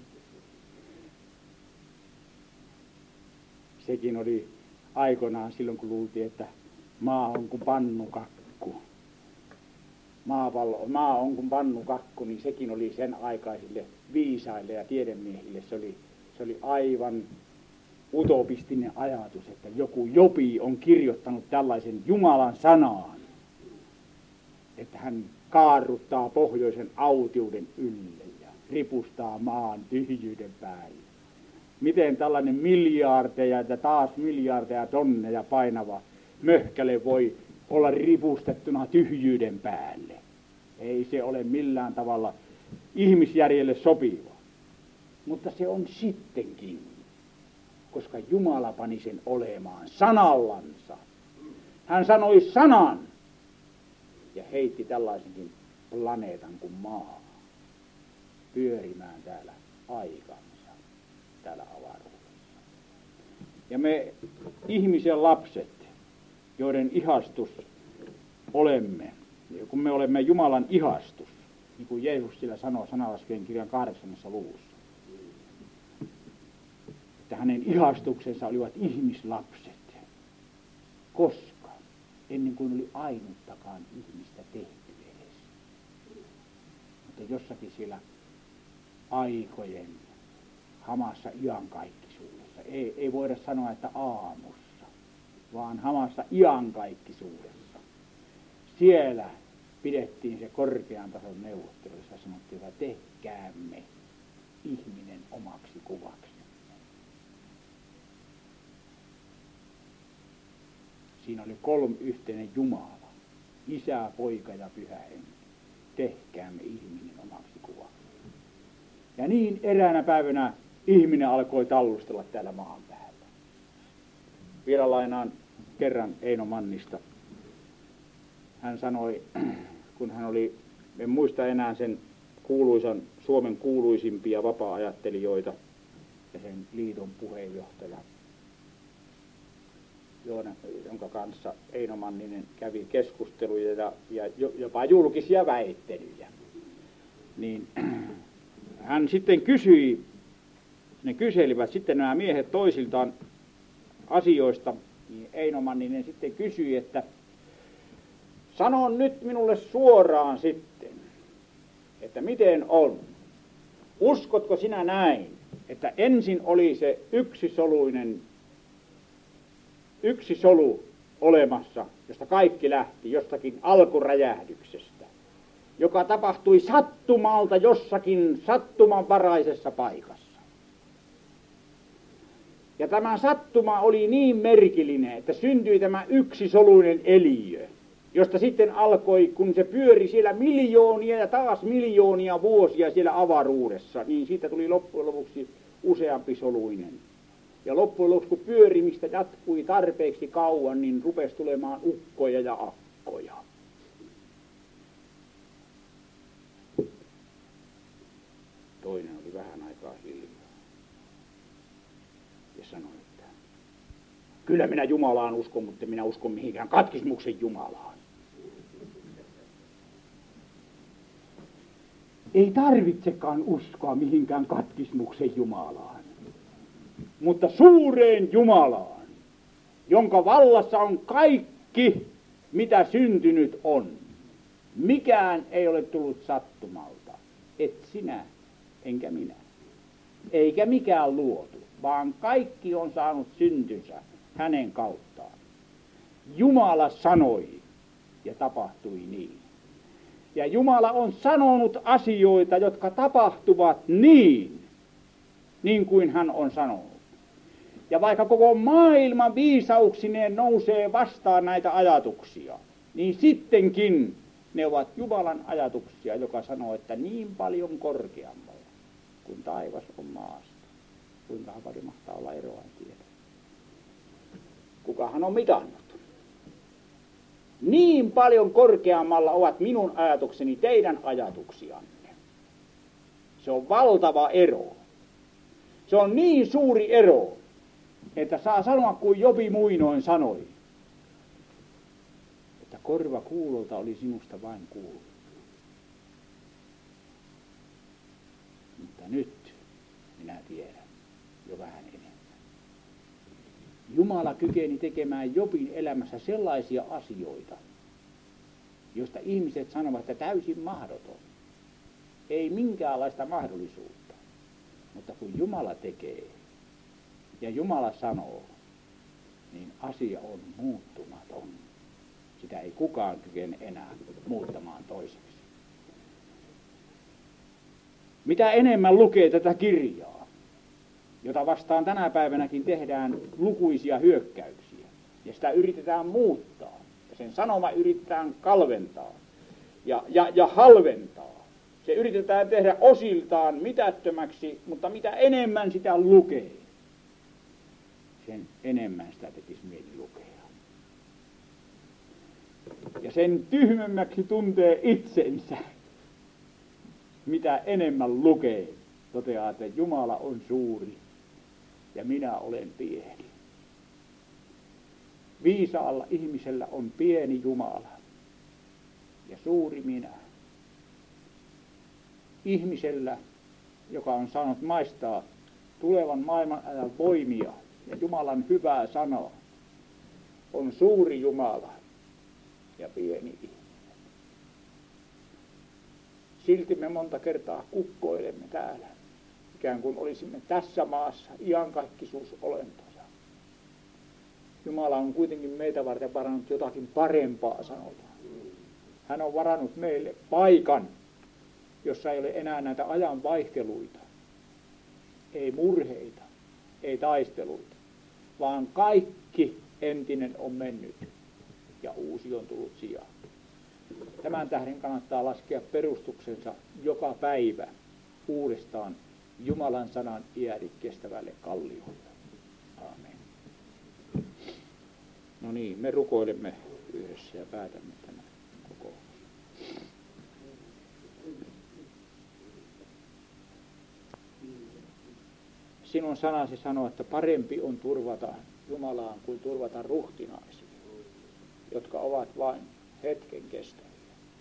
Sekin oli aikoinaan silloin, kun luultiin, että maa on kuin pannukakku. Maapallo, maa on kuin pannukakku, niin sekin oli sen aikaisille viisaille ja tiedemiehille. Se oli, se oli aivan utopistinen ajatus, että joku Jobi on kirjoittanut tällaisen Jumalan sanaan, että hän kaarruttaa pohjoisen autiuden ylle ja ripustaa maan tyhjyyden päälle. Miten tällainen miljardeja ja taas miljardeja tonneja painava möhkäle voi olla ripustettuna tyhjyyden päälle? Ei se ole millään tavalla ihmisjärjelle sopiva. Mutta se on sittenkin, koska Jumala pani sen olemaan sanallansa. Hän sanoi sanan ja heitti tällaisenkin planeetan kuin maa pyörimään täällä aikansa, täällä avaruudessa. Ja me ihmisen lapset, joiden ihastus olemme, kun me olemme Jumalan ihastus, niin kuin Jeesus sillä sanoo sanalaskeen kirjan kahdeksannessa luvussa, että hänen ihastuksensa olivat ihmislapset, koska ennen kuin oli ainuttakaan ihmistä tehty edes. Mutta jossakin siellä aikojen hamassa iankaikkisuudessa, ei, ei voida sanoa, että aamussa, vaan hamassa iankaikkisuudessa. Siellä pidettiin se korkean tason neuvottelu, jossa sanottiin, että tehkäämme ihminen omaksi kuvaksi. Siinä oli kolme yhteinen Jumala, Isä, Poika ja Pyhä Henki. Tehkäämme ihminen omaksi kuvaksi. Ja niin eräänä päivänä ihminen alkoi tallustella täällä maan päällä. Vielä lainaan kerran Eino Mannista. Hän sanoi, kun hän oli, en muista enää sen kuuluisan, Suomen kuuluisimpia vapaa-ajattelijoita ja sen liiton puheenjohtaja, jonka kanssa Eino Manninen kävi keskusteluja ja, ja jopa julkisia väittelyjä. Niin hän sitten kysyi, ne kyselivät sitten nämä miehet toisiltaan asioista, niin Eino Manninen sitten kysyi, että sano nyt minulle suoraan sitten, että miten on. Uskotko sinä näin, että ensin oli se yksisoluinen yksi solu olemassa, josta kaikki lähti jostakin alkuräjähdyksestä, joka tapahtui sattumalta jossakin sattumanvaraisessa paikassa. Ja tämä sattuma oli niin merkillinen, että syntyi tämä yksisoluinen eliö, josta sitten alkoi, kun se pyöri siellä miljoonia ja taas miljoonia vuosia siellä avaruudessa, niin siitä tuli loppujen lopuksi useampi soluinen. Ja loppujen lopuksi, kun pyörimistä jatkui tarpeeksi kauan, niin rupesi tulemaan ukkoja ja akkoja. Toinen oli vähän aikaa hiljaa ja sanoi, että kyllä minä Jumalaan uskon, mutta minä uskon mihinkään katkismuksen Jumalaan. Ei tarvitsekaan uskoa mihinkään katkismuksen Jumalaan, mutta suureen Jumalaan, jonka vallassa on kaikki, mitä syntynyt on. Mikään ei ole tullut sattumalta, et sinä enkä minä. eikä mikään luotu, vaan kaikki on saanut syntynsä hänen kauttaan. Jumala sanoi ja tapahtui niin. Ja Jumala on sanonut asioita, jotka tapahtuvat niin, niin kuin hän on sanonut. Ja vaikka koko maailman viisauksineen nousee vastaan näitä ajatuksia, niin sittenkin ne ovat Jumalan ajatuksia, joka sanoo, että niin paljon korkeammalla kuin taivas on maasta. Kuinka paljon mahtaa olla eroa, en tiedä. Kukahan on mitannut? Niin paljon korkeammalla ovat minun ajatukseni teidän ajatuksianne. Se on valtava ero. Se on niin suuri ero, että saa sanoa kuin Jobi muinoin sanoi, että korva kuulolta oli sinusta vain kuullut. Mutta nyt minä tiedän jo vähän enemmän. Jumala kykeni tekemään Jobin elämässä sellaisia asioita, joista ihmiset sanovat, että täysin mahdoton. Ei minkäänlaista mahdollisuutta. Mutta kun Jumala tekee ja Jumala sanoo, niin asia on muuttumaton. Sitä ei kukaan kykene enää muuttamaan toiseksi. Mitä enemmän lukee tätä kirjaa, jota vastaan tänä päivänäkin tehdään lukuisia hyökkäyksiä, ja sitä yritetään muuttaa, ja sen sanoma yritetään kalventaa ja, ja, ja halventaa. Se yritetään tehdä osiltaan mitättömäksi, mutta mitä enemmän sitä lukee, sen enemmän sitä tekisi mieli lukea. Ja sen tyhmemmäksi tuntee itsensä, mitä enemmän lukee. Toteaa, että Jumala on suuri ja minä olen pieni. Viisaalla ihmisellä on pieni Jumala ja suuri minä. Ihmisellä, joka on saanut maistaa tulevan maailman ajan voimia ja Jumalan hyvää sanaa, on suuri Jumala ja pieni ihminen. Silti me monta kertaa kukkoilemme täällä, ikään kuin olisimme tässä maassa iankaikkisuusolentoja. Jumala on kuitenkin meitä varten varannut jotakin parempaa, sanotaan. Hän on varannut meille paikan, jossa ei ole enää näitä ajan vaihteluita, ei murheita, ei taisteluita, vaan kaikki entinen on mennyt ja uusi on tullut sijaan. Tämän tähden kannattaa laskea perustuksensa joka päivä uudestaan Jumalan sanan iäri kestävälle kalliolle. Aamen. No niin, me rukoilemme yhdessä ja päätämme tämän kokouksen. Sinun sanasi sanoo, että parempi on turvata Jumalaan kuin turvata ruhtinaisia, jotka ovat vain hetken kestäviä.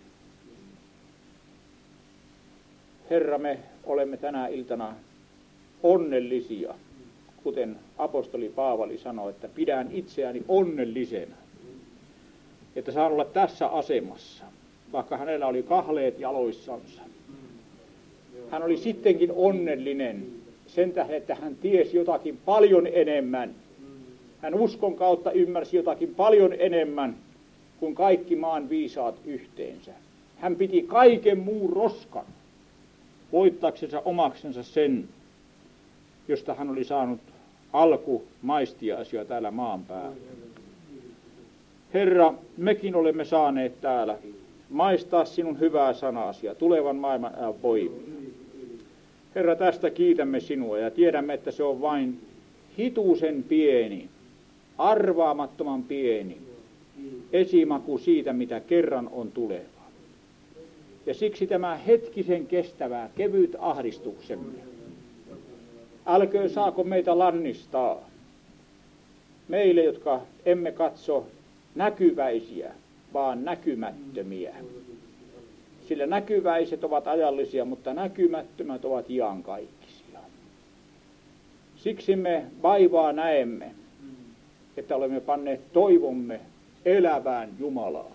Herra, me olemme tänä iltana onnellisia, kuten apostoli Paavali sanoi, että pidän itseäni onnellisena, että saan olla tässä asemassa, vaikka hänellä oli kahleet jaloissansa. Hän oli sittenkin onnellinen sen tähden, että hän tiesi jotakin paljon enemmän. Hän uskon kautta ymmärsi jotakin paljon enemmän kuin kaikki maan viisaat yhteensä. Hän piti kaiken muun roskan voittaksensa omaksensa sen, josta hän oli saanut alku maistiaisia täällä maan päällä. Herra, mekin olemme saaneet täällä maistaa sinun hyvää sanasi ja tulevan maailman ajan voimia. Herra, tästä kiitämme sinua ja tiedämme, että se on vain hitusen pieni, arvaamattoman pieni esimaku siitä, mitä kerran on tuleva. Ja siksi tämä hetkisen kestävää, kevyt ahdistuksemme, älköön saako meitä lannistaa. Meille, jotka emme katso näkyväisiä, vaan näkymättömiä. Sillä näkyväiset ovat ajallisia, mutta näkymättömät ovat iankaikkisia. Siksi me vaivaa näemme, että olemme panneet toivomme elävään Jumalaan,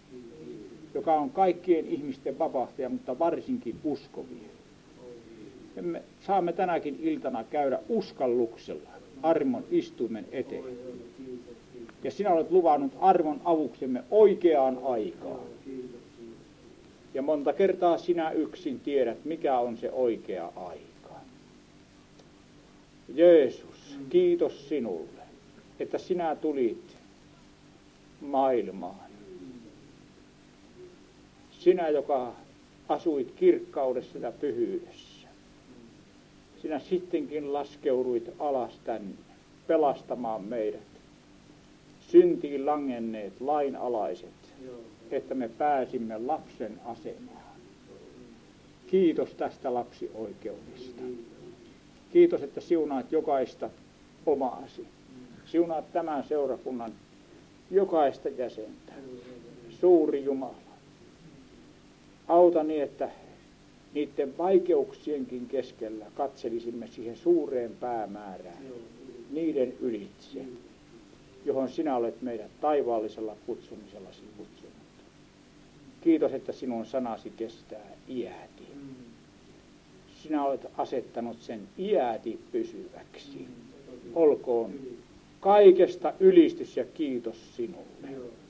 joka on kaikkien ihmisten vapahtaja, mutta varsinkin uskovia. Ja me saamme tänäkin iltana käydä uskalluksella armon istuimen eteen. Ja sinä olet luvannut armon avuksemme oikeaan aikaan. Ja monta kertaa sinä yksin tiedät, mikä on se oikea aika. Jeesus, kiitos sinulle, että sinä tulit maailmaan. Sinä, joka asuit kirkkaudessa ja pyhyydessä. Sinä sittenkin laskeuduit alas tänne pelastamaan meidät. Syntiin langenneet lainalaiset, että me pääsimme lapsen asemaan. Kiitos tästä lapsioikeudesta. Kiitos, että siunaat jokaista omaasi. Siunaat tämän seurakunnan jokaista jäsentä. Suuri Jumala. Auta niin, että niiden vaikeuksienkin keskellä katselisimme siihen suureen päämäärään, niiden ylitse, johon sinä olet meidät taivaallisella kutsumisellasi kutsunut. Kiitos, että sinun sanasi kestää iäti. Sinä olet asettanut sen iäti pysyväksi. Olkoon kaikesta ylistys ja kiitos sinulle.